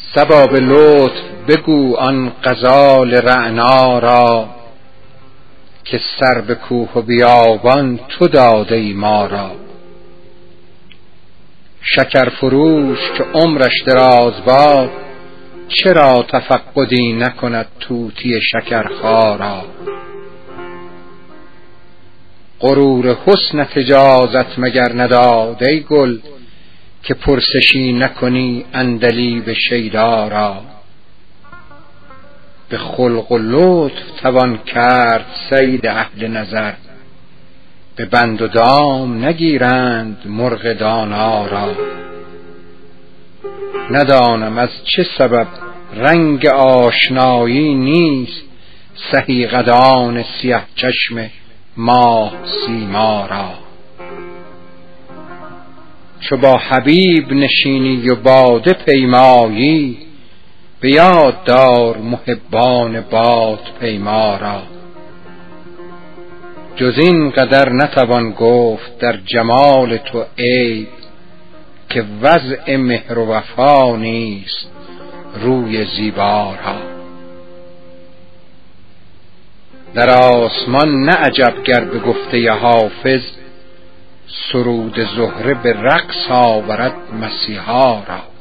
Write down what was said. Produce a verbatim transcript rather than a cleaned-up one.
صبا به لطف بگو آن غزال رعنا را، که سر به کوه و بیابان تو داده ای ما را. شکر فروش که عمرش دراز باد، چرا تفقدی نکند طوطی شکرخا را. غرور حسنت اجازت مگر نداد ای گل، که پرسشی نکنی عندلیب شیدا را. به خلق و لطف توان کرد صید اهل نظر، به بند و دام نگیرند مرغ دانا را. ندانم از چه سبب رنگ آشنایی نیست، سهی قدان سیه چشم ماه سیما را. چو با حبیب نشینی و باده پیمایی، به یاد دار محبان باد پیما را. جز این قدر نتوان گفت در جمال تو عیب، که وضع مهر و وفا نیست روی زیبا را. در آسمان نه عجب گر به گفته حافظ، سرود زهره به رقص آورد مسیحا را.